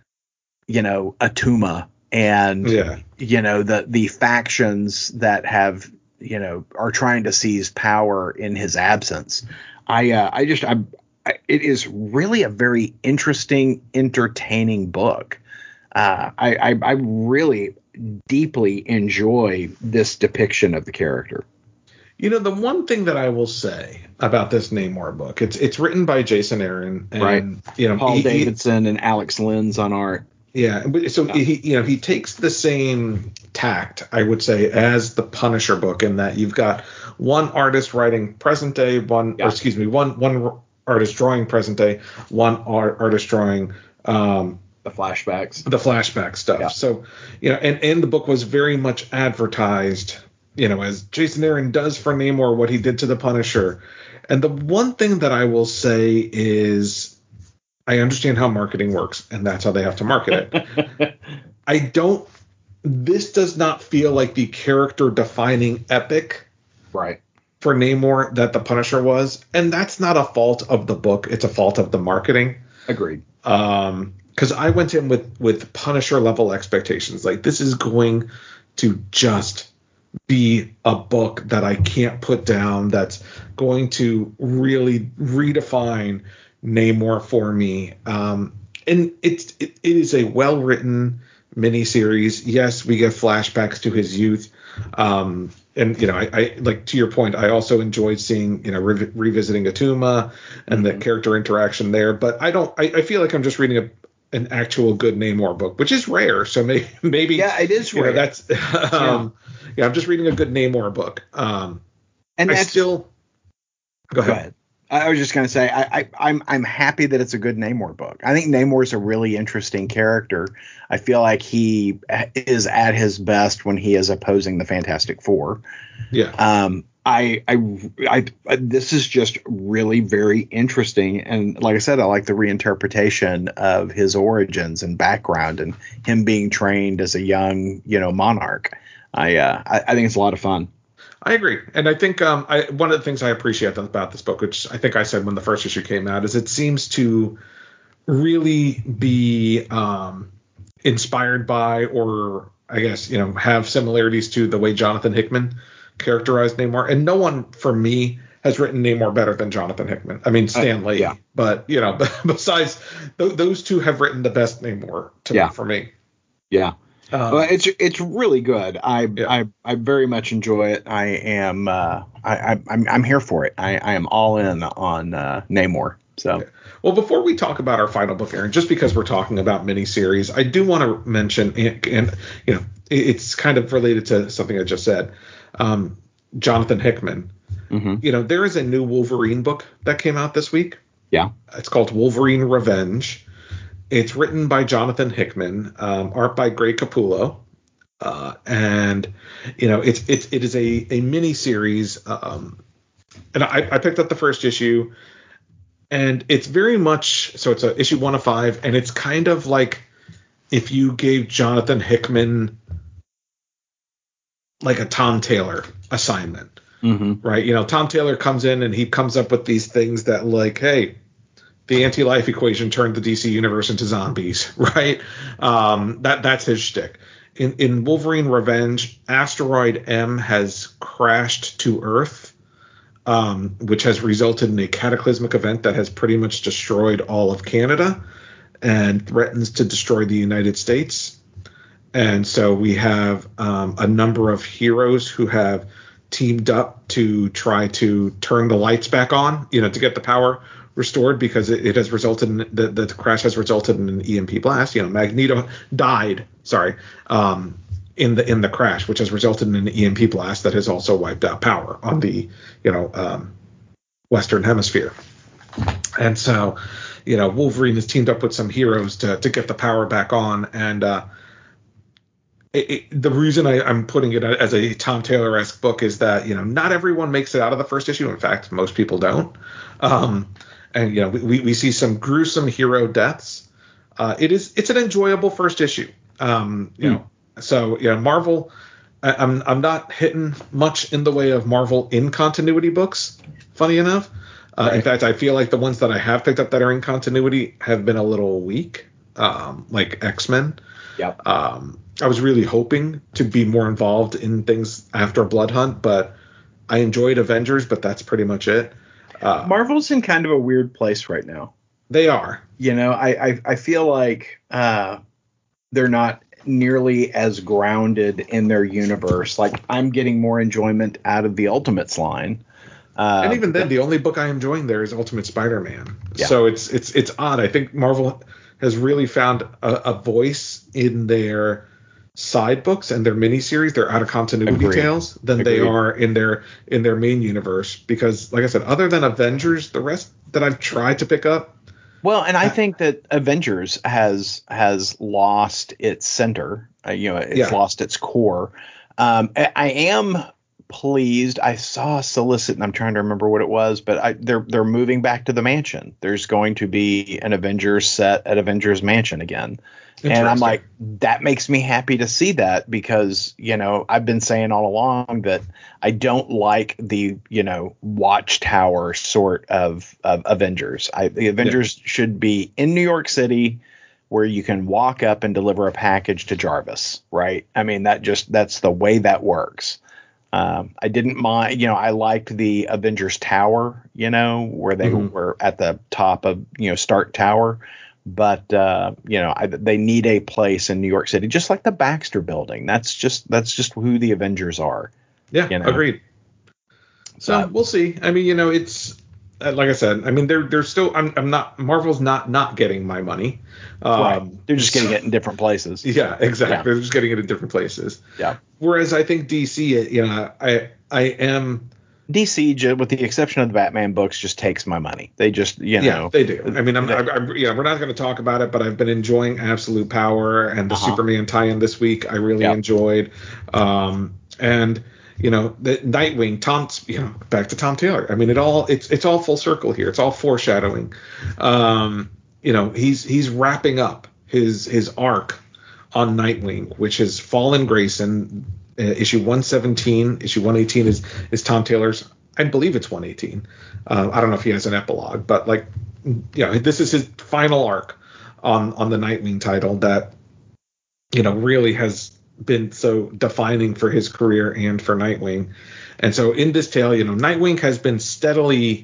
[SPEAKER 2] you know, Atuma and
[SPEAKER 1] Yeah.
[SPEAKER 2] you know the the factions that have you know are trying to seize power in his absence. I uh, I just I, I it is really a very interesting, entertaining book. Uh, I, I I really deeply enjoy this depiction of the character.
[SPEAKER 1] You know, the one thing that I will say about this Namor book, it's it's written by Jason Aaron, and
[SPEAKER 2] Right.
[SPEAKER 1] you know,
[SPEAKER 2] Paul
[SPEAKER 1] he- he-
[SPEAKER 2] Davidson and Alex Lins on art.
[SPEAKER 1] yeah, but so
[SPEAKER 2] Yeah.
[SPEAKER 1] he you know he takes the same tact, I would say, as the Punisher book in that you've got one artist writing present day, one
[SPEAKER 2] Yeah.
[SPEAKER 1] or excuse me, one one artist drawing present day, one art, artist drawing um,
[SPEAKER 2] The flashbacks.
[SPEAKER 1] the flashback stuff.
[SPEAKER 2] Yeah.
[SPEAKER 1] So, you know, and, and the book was very much advertised, you know, as Jason Aaron does for Namor what he did to the Punisher. And the one thing that I will say is I understand how marketing works, and that's how they have to market it. I don't this does not feel like the character defining epic
[SPEAKER 2] Right.
[SPEAKER 1] for Namor that the Punisher was, and that's not a fault of the book, it's a fault of the marketing.
[SPEAKER 2] Agreed.
[SPEAKER 1] Um, because I went in with with Punisher level expectations. Like this is going to just be a book that I can't put down, that's going to really redefine Namor for me. Um, and it's it, it is a well-written miniseries. Yes, we get flashbacks to his youth. Um, and, you know, I, I like to your point, I also enjoyed seeing, you know, re- revisiting Atuma and mm-hmm. the character interaction there. But I don't I, I feel like I'm just reading a an actual good Namor book, which is rare. So maybe, maybe
[SPEAKER 2] yeah, it is rare.
[SPEAKER 1] Know, that's um, yeah. yeah, I'm just reading a good Namor book. Um,
[SPEAKER 2] and
[SPEAKER 1] I
[SPEAKER 2] that's,
[SPEAKER 1] still go ahead.
[SPEAKER 2] Go ahead. I was just going to say I, I, I'm I'm happy that it's a good Namor book. I think Namor is a really interesting character. I feel like he is at his best when he is opposing the Fantastic Four.
[SPEAKER 1] Yeah.
[SPEAKER 2] Um. I, I, I, I, this is just really very interesting. And like I said, I like the reinterpretation of his origins and background and him being trained as a young, you know, monarch. I, uh, I, I think it's a lot of fun.
[SPEAKER 1] I agree. And I think um, I, one of the things I appreciate about this book, which I think I said when the first issue came out, is it seems to really be um, inspired by, or I guess, you know, have similarities to the way Jonathan Hickman characterized Namor. And no one, for me, has written Namor better than Jonathan Hickman. I mean, Stan Lee. Uh, yeah. But, you know, besides, th- those two have written the best Namor to
[SPEAKER 2] yeah.
[SPEAKER 1] me, for me.
[SPEAKER 2] Yeah. Um, well, it's it's really good. I,
[SPEAKER 1] yeah.
[SPEAKER 2] I I very much enjoy it. I am uh, I, I I'm I'm here for it. I, I am all in on uh, Namor. So
[SPEAKER 1] yeah. Well, before we talk about our final book, Aaron, just because we're talking about miniseries, I do want to mention, and, and you know, it's kind of related to something I just said. Um, Jonathan Hickman.
[SPEAKER 2] Mm-hmm.
[SPEAKER 1] You know, there is a new Wolverine book that came out this week.
[SPEAKER 2] Yeah.
[SPEAKER 1] It's called Wolverine Revenge. It's written by Jonathan Hickman, um, art by Greg Capullo, uh, and you know it's it's it is a a mini series. Um, and I, I picked up the first issue, and it's very much so. It's a issue one of five, and it's kind of like if you gave Jonathan Hickman like a Tom Taylor assignment,
[SPEAKER 2] mm-hmm.
[SPEAKER 1] right? You know, Tom Taylor comes in and he comes up with these things that like, hey, the anti-life equation turned the D C universe into zombies, right? Um, that that's his shtick. In in Wolverine Revenge, Asteroid M has crashed to Earth, um, which has resulted in a cataclysmic event that has pretty much destroyed all of Canada and threatens to destroy the United States. And so we have um, a number of heroes who have teamed up to try to turn the lights back on, you know, to get the power restored, because it, it has resulted in the, the crash has resulted in an E M P blast. You know, Magneto died, sorry, um, in the in the crash, which has resulted in an E M P blast that has also wiped out power on the, you know, um, Western Hemisphere. And so, you know, Wolverine has teamed up with some heroes to to get the power back on. And uh, it, it, the reason I, I'm putting it as a Tom Taylor-esque book is that, you know, not everyone makes it out of the first issue. In fact, most people don't. Um, and, you know, we, we see some gruesome hero deaths. Uh, it is it's an enjoyable first issue. Um, you mm. know, so, yeah, Marvel, I, I'm I'm not hitting much in the way of Marvel in continuity books, funny enough. Uh, right. In fact, I feel like the ones that I have picked up that are in continuity have been a little weak, um, like X-Men.
[SPEAKER 2] Yep.
[SPEAKER 1] Um, I was really hoping to be more involved in things after Blood Hunt, but I enjoyed Avengers, but that's pretty much it. Uh,
[SPEAKER 2] Marvel's in kind of a weird place right now.
[SPEAKER 1] They are.
[SPEAKER 2] You know, I, I, I feel like uh, they're not nearly as grounded in their universe. Like, I'm getting more enjoyment out of the Ultimates line. Uh,
[SPEAKER 1] and even then, the only book I'm enjoying there is Ultimate Spider-Man.
[SPEAKER 2] Yeah.
[SPEAKER 1] So it's it's it's odd. I think Marvel has really found a, a voice in their side books and their miniseries, their out of continuity
[SPEAKER 2] Agreed.
[SPEAKER 1] tales, than
[SPEAKER 2] Agreed.
[SPEAKER 1] they are in their in their main universe. Because, like I said, other than Avengers, the rest that I've tried to pick up.
[SPEAKER 2] Well, and I think that Avengers has has lost its center. Uh, you know, it's
[SPEAKER 1] yeah.
[SPEAKER 2] lost its core. Um, I, I am pleased. I saw a solicit, and I'm trying to remember what it was, but I, they're they're moving back to the mansion. There's going to be an Avengers set at Avengers Mansion again. And I'm like, that makes me happy to see that, because, you know, I've been saying all along that I don't like the, you know, Watchtower sort of, of Avengers. I, the Avengers yeah. should be in New York City, where you can walk up and deliver a package to Jarvis. Right. I mean, that just that's the way that works. Um, I didn't mind, you know, I liked the Avengers Tower, you know, where they
[SPEAKER 1] Mhm.
[SPEAKER 2] were at the top of, you know, Stark Tower. But, uh, you know, I, they need a place in New York City, just like the Baxter Building. That's just that's just who the Avengers are.
[SPEAKER 1] Yeah,
[SPEAKER 2] You know?
[SPEAKER 1] agreed. So
[SPEAKER 2] But-
[SPEAKER 1] we'll see. I mean, you know, it's uh, like I said. I mean, they're they're still. I'm I'm not. Marvel's not not getting my money. Um,
[SPEAKER 2] right. They're just getting it in different places.
[SPEAKER 1] Yeah, exactly.
[SPEAKER 2] Yeah.
[SPEAKER 1] They're just getting it in different places.
[SPEAKER 2] Yeah.
[SPEAKER 1] Whereas I think D C, you know, I I am.
[SPEAKER 2] D C, ju- with the exception of the Batman books, just takes my money. They just, you know.
[SPEAKER 1] Yeah, they do. I mean, I'm,
[SPEAKER 2] they-
[SPEAKER 1] I'm, I'm you know, we're not going to talk about it, but I've been enjoying Absolute Power and the
[SPEAKER 2] Uh-huh.
[SPEAKER 1] Superman tie-in this week. I really
[SPEAKER 2] Yep.
[SPEAKER 1] enjoyed. Um, and you know, the Nightwing, Tom, you know, back to Tom Taylor. I mean, it all it's it's all full circle here. It's all foreshadowing. Um, you know, he's he's wrapping up his his arc on Nightwing, which is Fallen Grayson, uh, issue one seventeen. Issue one eighteen is is Tom Taylor's. I believe it's one eighteen. Uh, I don't know if he has an epilogue, but like, you know, this is his final arc on on the Nightwing title that, you know, really has been so defining for his career and for Nightwing. And so in this tale, you know, Nightwing has been steadily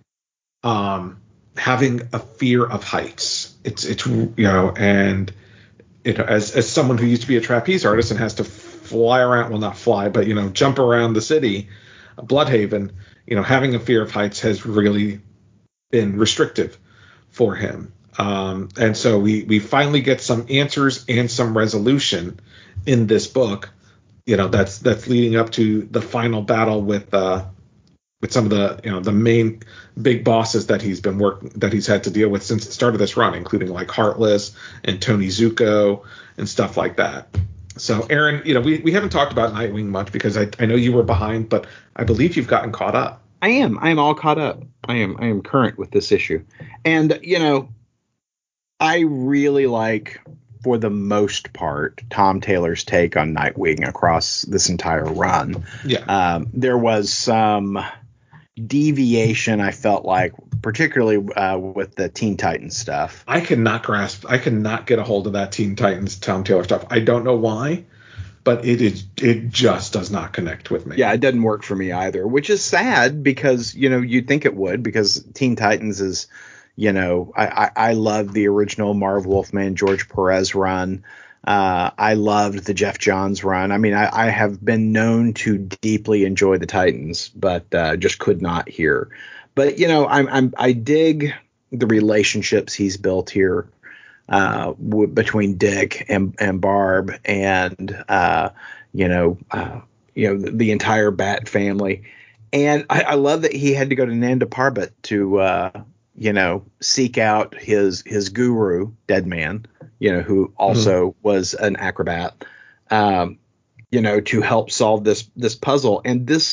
[SPEAKER 1] um, having a fear of heights. It's it's you know, and you know, as as someone who used to be a trapeze artist and has to fly around, well, not fly, but you know, jump around the city, Bloodhaven, you know, having a fear of heights has really been restrictive for him. Um, and so we we finally get some answers and some resolution in this book. You know, that's that's leading up to the final battle with uh, with some of the you know the main big bosses that he's been work that he's had to deal with since the start of this run, including like Heartless and Tony Zuko and stuff like that. So, Aaron, you know, we, we haven't talked about Nightwing much because I, I know you were behind, but I believe you've gotten caught up.
[SPEAKER 2] I am. I am all caught up. I am. I am current with this issue, and you know, I really like, for the most part, Tom Taylor's take on Nightwing across this entire run.
[SPEAKER 1] Yeah.
[SPEAKER 2] Um, there was some deviation, I felt like, particularly uh, with the Teen Titans stuff.
[SPEAKER 1] I cannot grasp. I cannot get a hold of that Teen Titans Tom Taylor stuff. I don't know why, but it is it just does not connect with me.
[SPEAKER 2] Yeah, it doesn't work for me either, which is sad because, you know, you'd think it would, because Teen Titans is, you know, I, I, I love the original Marv Wolfman, George Perez run. Uh, I loved the Jeff Johns run. I mean, I, I have been known to deeply enjoy the Titans, but uh, just could not here. But, you know, I'm, I'm I dig the relationships he's built here uh, w- between Dick and, and Barb, and uh, you know, uh, you know, the, the entire Bat family. And I, I love that he had to go to Nanda Parbat to, uh, you know, seek out his his guru, Deadman, you know, who also mm-hmm. was an acrobat, um, you know, to help solve this this puzzle. And this,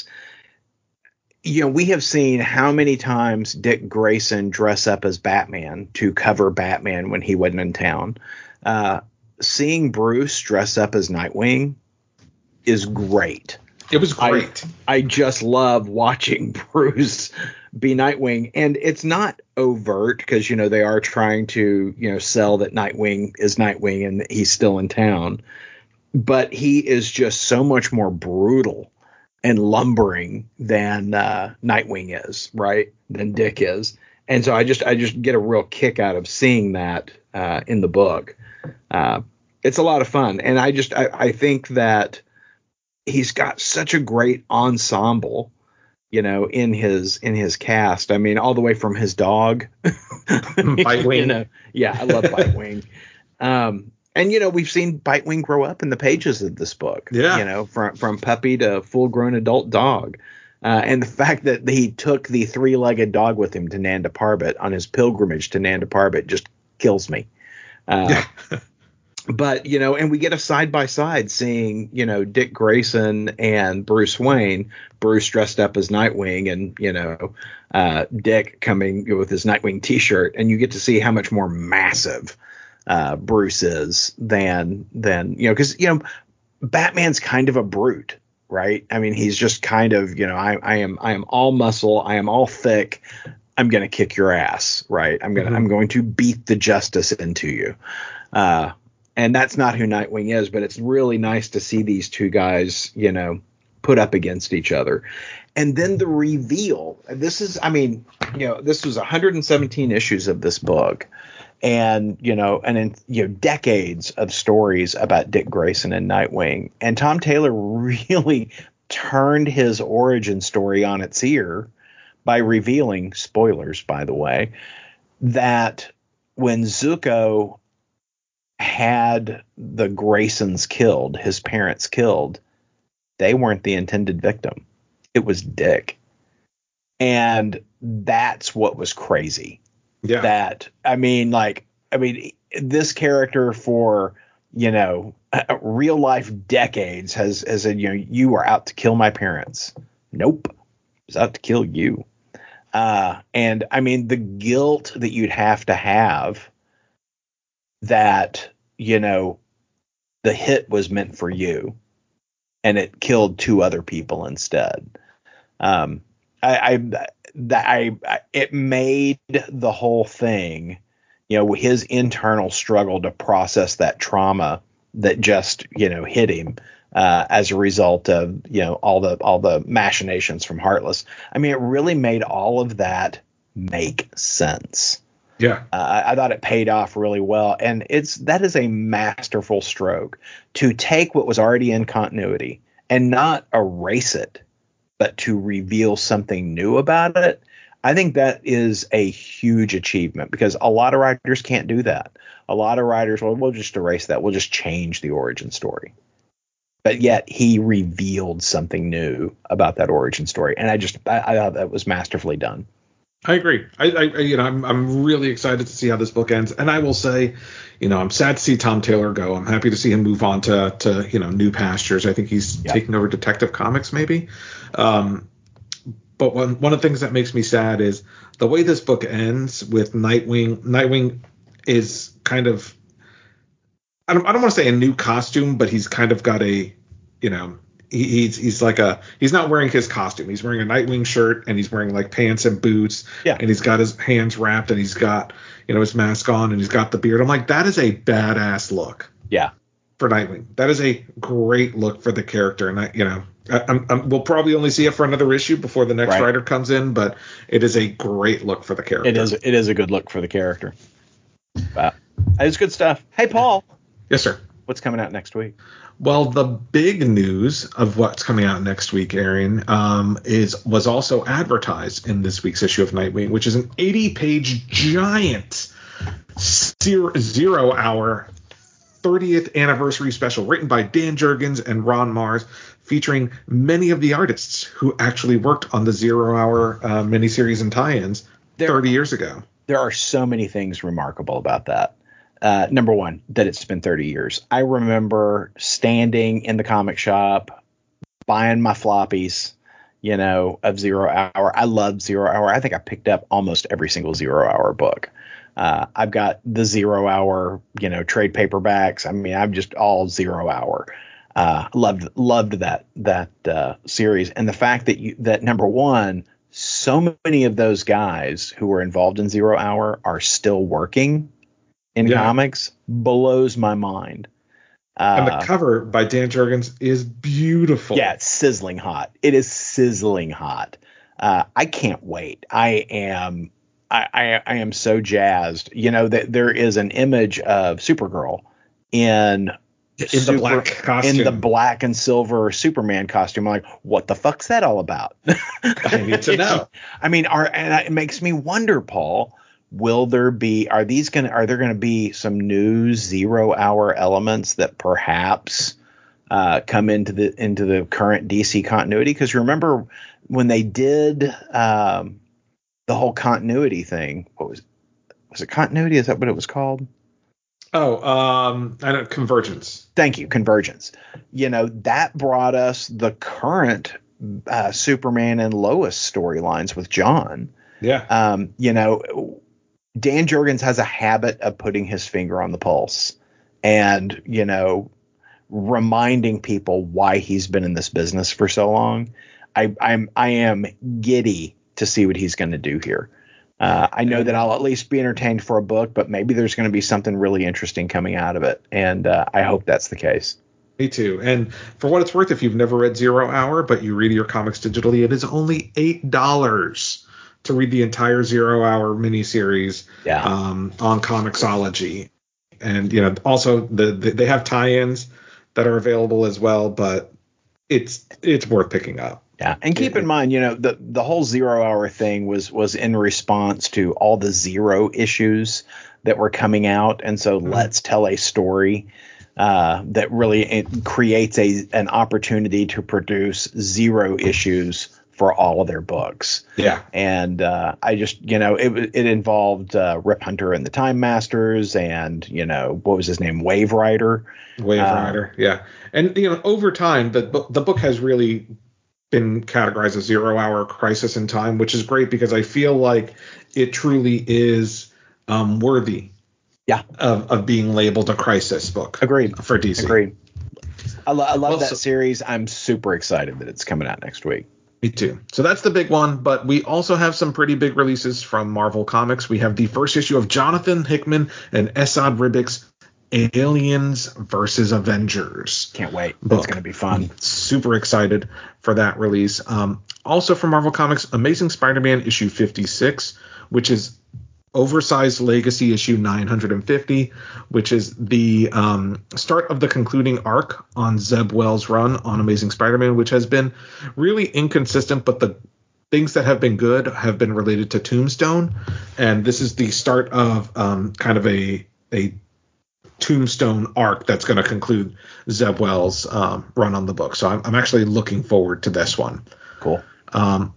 [SPEAKER 2] you know, we have seen how many times Dick Grayson dress up as Batman to cover Batman when he wasn't in town. Uh, seeing Bruce dress up as Nightwing is great.
[SPEAKER 1] It was great.
[SPEAKER 2] I, I just love watching Bruce be Nightwing, and it's not overt because, you know, they are trying to, you know, sell that Nightwing is Nightwing and that he's still in town, but he is just so much more brutal and lumbering than uh, Nightwing is, right? Than Dick is. And so I just I just get a real kick out of seeing that uh, in the book. Uh, it's a lot of fun, and I just I, I think that he's got such a great ensemble, you know, in his in his cast. I mean, all the way from his dog,
[SPEAKER 1] Bitewing.
[SPEAKER 2] You know, yeah, I love Bitewing. Um, and you know, we've seen Bitewing grow up in the pages of this book.
[SPEAKER 1] Yeah,
[SPEAKER 2] you know, from from puppy to full grown adult dog. Uh, and the fact that he took the three-legged dog with him to Nanda Parbat on his pilgrimage to Nanda Parbat just kills me. Uh, But, you know, and we get a side-by-side seeing, you know, Dick Grayson and Bruce Wayne, Bruce dressed up as Nightwing and, you know, uh, Dick coming with his Nightwing T-shirt. And you get to see how much more massive uh, Bruce is than, than you know, because, you know, Batman's kind of a brute, right? I mean, he's just kind of, you know, I, I am I am all muscle. I am all thick. I'm going to kick your ass, right? I'm going to mm-hmm. I'm going to beat the justice into you. Uh And that's not who Nightwing is, but it's really nice to see these two guys, you know, put up against each other. And then the reveal. This is, I mean, you know, this was one hundred seventeen issues of this book. And, you know, and in, you know, decades of stories about Dick Grayson and Nightwing. And Tom Taylor really turned his origin story on its ear by revealing, spoilers, by the way, that when Zuko had the Graysons killed, his parents killed, they weren't the intended victim. It was Dick. And that's what was crazy.
[SPEAKER 1] Yeah.
[SPEAKER 2] That, I mean, like, I mean, this character for, you know, real life decades has, has said, you know, you are out to kill my parents. Nope. I was out to kill you. Uh, and I mean, the guilt that you'd have to have that, you know, the hit was meant for you and it killed two other people instead. Um, I, I, that I, I, it made the whole thing, you know, his internal struggle to process that trauma that just, you know, hit him uh, as a result of, you know, all the, all the machinations from Heartless. I mean, it really made all of that make sense.
[SPEAKER 1] Yeah.
[SPEAKER 2] Uh, I thought it paid off really well. And it's, that is a masterful stroke to take what was already in continuity and not erase it, but to reveal something new about it. I think that is a huge achievement because a lot of writers can't do that. A lot of writers, well, we'll just erase that. We'll just change the origin story. But yet he revealed something new about that origin story. And I just, I, I thought that was masterfully done.
[SPEAKER 1] I agree. I, I, you know, I'm, I'm really excited to see how this book ends. And I will say, you know, I'm sad to see Tom Taylor go. I'm happy to see him move on to, to you know, new pastures. I think he's
[SPEAKER 2] Yep.
[SPEAKER 1] taking over Detective Comics, maybe. Um, but one, one of the things that makes me sad is the way this book ends with Nightwing. Nightwing is kind of, I don't, I don't want to say a new costume, but he's kind of got a, you know, he, he's he's like a he's not wearing his costume. He's wearing a Nightwing shirt and he's wearing like pants and boots.
[SPEAKER 2] Yeah.
[SPEAKER 1] And he's got his hands wrapped and he's got, you know, his mask on and he's got the beard. I'm like, that is a badass look.
[SPEAKER 2] Yeah.
[SPEAKER 1] For Nightwing. That is a great look for the character. And I, you know, I, I'm, I'm, we'll probably only see it for another issue before the next
[SPEAKER 2] Right.
[SPEAKER 1] writer comes in, but it is a great look for the character.
[SPEAKER 2] It is. It is a good look for the character. Wow. It's good stuff. Hey, Paul.
[SPEAKER 1] Yes, sir.
[SPEAKER 2] What's coming out next week?
[SPEAKER 1] Well, the big news of what's coming out next week, Aaron, um, is was also advertised in this week's issue of Nightwing, which is an eighty-page giant zero, zero hour thirtieth anniversary special written by Dan Jurgens and Ron Mars, featuring many of the artists who actually worked on the Zero Hour uh, miniseries and tie-ins
[SPEAKER 2] There-
[SPEAKER 1] thirty years ago.
[SPEAKER 2] There are so many things remarkable about that. Uh, number one, that it's been thirty years. I remember standing in the comic shop, buying my floppies, you know, of Zero Hour. I loved Zero Hour. I think I picked up almost every single Zero Hour book. Uh, I've got the Zero Hour, you know, trade paperbacks. I mean, I'm just all Zero Hour. Uh, loved loved that that uh, series, and the fact that you that number one, so many of those guys who were involved in Zero Hour are still working in
[SPEAKER 1] Yeah.
[SPEAKER 2] comics blows my mind. Uh,
[SPEAKER 1] And the cover by Dan Jurgens is beautiful.
[SPEAKER 2] yeah, it's sizzling hot. It is sizzling hot. Uh, I can't wait. I am. I, I, I am so jazzed. You know that there is an image of Supergirl in
[SPEAKER 1] In
[SPEAKER 2] super-
[SPEAKER 1] the black costume.
[SPEAKER 2] in the black and silver Superman costume. I'm like, what the fuck's that all about?
[SPEAKER 1] I need to know.
[SPEAKER 2] I mean, are and it makes me wonder, Paul. Will there be? Are these going? to Are there going to be some new Zero Hour elements that perhaps uh, come into the into the current D C continuity? Because remember when they did um, the whole continuity thing? What was was it? Continuity? Is that what it was called?
[SPEAKER 1] Oh, um, I don't Convergence.
[SPEAKER 2] Thank you, Convergence. You know, that brought us the current uh, Superman and Lois storylines with John.
[SPEAKER 1] Yeah.
[SPEAKER 2] Um, you know, Dan Jurgens has a habit of putting his finger on the pulse and, you know, reminding people why he's been in this business for so long. I, I'm I am giddy to see what he's going to do here. Uh, I know that I'll at least be entertained for a book, but maybe there's going to be something really interesting coming out of it. And uh, I hope that's the case.
[SPEAKER 1] Me too. And for what it's worth, if you've never read Zero Hour, but you read your comics digitally, it is only eight dollars to read the entire Zero Hour miniseries
[SPEAKER 2] yeah.
[SPEAKER 1] um, on Comixology. And, you know, also the, the they have tie-ins that are available as well, but it's it's worth picking up.
[SPEAKER 2] Yeah, and keep it, in mind, you know, the the whole Zero Hour thing was was in response to all the Zero issues that were coming out, and so mm-hmm. let's tell a story uh, that really it creates a an opportunity to produce Zero issues for all of their books.
[SPEAKER 1] Yeah,
[SPEAKER 2] and uh, I just, you know, it it involved uh, Rip Hunter and the Time Masters, and you know, what was his name, Wave Rider.
[SPEAKER 1] Wave uh, Rider, yeah, and you know, over time, the the book has really been categorized as Zero Hour Crisis in Time, which is great because I feel like it truly is um, worthy
[SPEAKER 2] yeah.
[SPEAKER 1] of, of being labeled a crisis book.
[SPEAKER 2] Agreed.
[SPEAKER 1] For D C.
[SPEAKER 2] Agreed. I, lo- I love well,
[SPEAKER 1] that
[SPEAKER 2] so, series. I'm super excited that it's coming out next week.
[SPEAKER 1] Me too. So that's the big one, but we also have some pretty big releases from Marvel Comics. We have the first issue of Jonathan Hickman and Esad Ribic's Aliens versus Avengers.
[SPEAKER 2] Can't wait. That's going to be fun.
[SPEAKER 1] Super excited for that release. Um, also from Marvel Comics, Amazing Spider-Man issue fifty-six, which is oversized legacy issue nine hundred fifty, which is the um, start of the concluding arc on Zeb Wells' run on Amazing Spider-Man, which has been really inconsistent, but the things that have been good have been related to Tombstone. And this is the start of um, kind of a a Tombstone arc that's going to conclude Zeb Wells' um, run on the book. So I'm, I'm actually looking forward to this one.
[SPEAKER 2] Cool.
[SPEAKER 1] Um,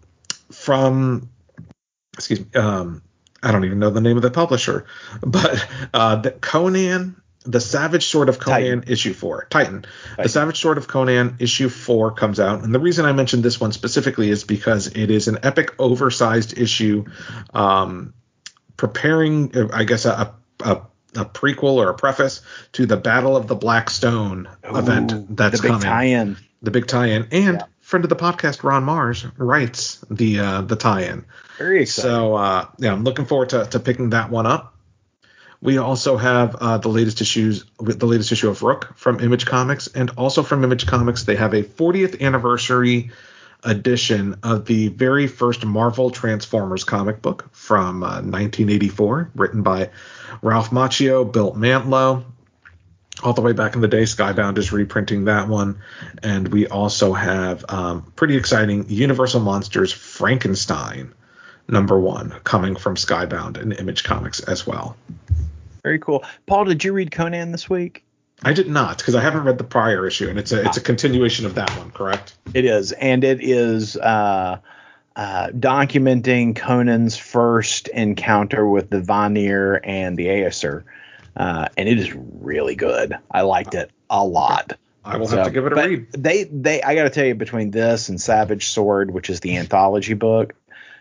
[SPEAKER 1] from, excuse me, um, I don't even know the name of the publisher, but uh, the Conan, the Savage Sword of Conan Titan. issue four, Titan. Titan. The Savage Sword of Conan issue four comes out. And the reason I mentioned this one specifically is because it is an epic oversized issue um, preparing, I guess, a, a a prequel or a preface to the Battle of the Black Stone Ooh, event that's
[SPEAKER 2] the big
[SPEAKER 1] coming.
[SPEAKER 2] Tie-in.
[SPEAKER 1] The big tie-in. And
[SPEAKER 2] yeah.
[SPEAKER 1] friend of the podcast, Ron Mars, writes the uh, the tie-in.
[SPEAKER 2] Very exciting.
[SPEAKER 1] So, uh, yeah, I'm looking forward to, to picking that one up. We also have uh, the latest issues, the latest issue of Rook from Image Comics, and also from Image Comics, they have a fortieth anniversary edition of the very first Marvel Transformers comic book from uh, nineteen eighty-four, written by Ralph Macchio, Bill Mantlo. All the way back in the day, Skybound is reprinting that one. And we also have um, pretty exciting Universal Monsters Frankenstein number one coming from Skybound and Image Comics as well.
[SPEAKER 2] Very cool. Paul, did you read Conan this week?
[SPEAKER 1] I did not, because I haven't read the prior issue, and it's a it's a continuation of that one, correct?
[SPEAKER 2] It is, and it is uh, uh, documenting Conan's first encounter with the Vanir and the Aesir, uh, and it is really good. I liked it a lot.
[SPEAKER 1] I will so, have to give it a read.
[SPEAKER 2] They they I got to tell you, between this and Savage Sword, which is the anthology book,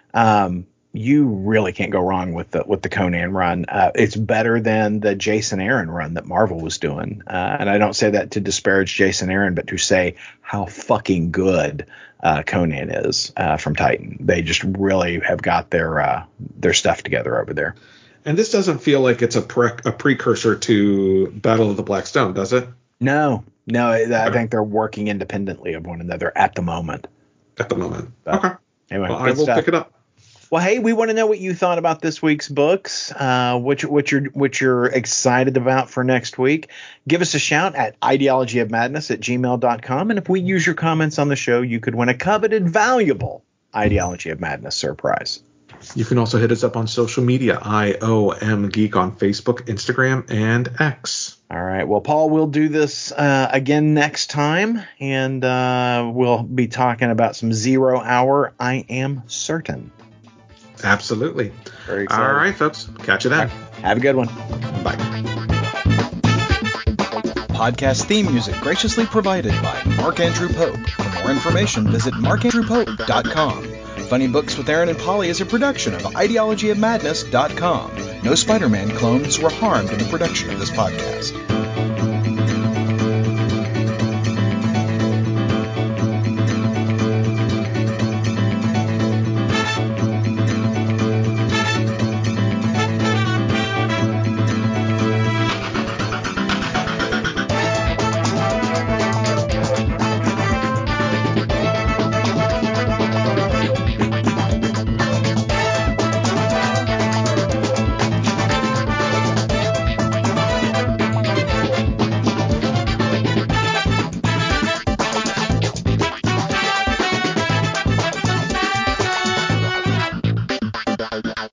[SPEAKER 2] um, you really can't go wrong with the with the Conan run. Uh, it's better than the Jason Aaron run that Marvel was doing. Uh, and I don't say that to disparage Jason Aaron, but to say how fucking good uh, Conan is uh, from Titan. They just really have got their uh, their stuff together over there.
[SPEAKER 1] And this doesn't feel like it's a, pre- a precursor to Battle of the Black Stone, does it?
[SPEAKER 2] No, no. I, I think they're working independently of one another at the moment.
[SPEAKER 1] At the moment.
[SPEAKER 2] But
[SPEAKER 1] okay.
[SPEAKER 2] Anyway,
[SPEAKER 1] well, I will
[SPEAKER 2] stuff.
[SPEAKER 1] pick it up.
[SPEAKER 2] Well, hey, we want to know what you thought about this week's books, uh, what, you, what, you're, what you're excited about for next week. Give us a shout at ideology of madness at gmail dot com. And if we use your comments on the show, you could win a coveted, valuable Ideology of Madness surprise.
[SPEAKER 1] You can also hit us up on social media, I O M Geek on Facebook, Instagram, and X.
[SPEAKER 2] All right. Well, Paul, we'll do this uh, again next time, and uh, we'll be talking about some Zero Hour, I am certain.
[SPEAKER 1] Absolutely.
[SPEAKER 2] Very excited.
[SPEAKER 1] All right, folks. Catch you then.
[SPEAKER 2] Right. Have a good one.
[SPEAKER 1] Bye.
[SPEAKER 4] Podcast theme music graciously provided by Mark Andrew Pope. For more information, visit mark andrew pope dot com. Funny Books with Aaron and Polly is a production of ideology of madness dot com. No Spider-Man clones were harmed in the production of this podcast.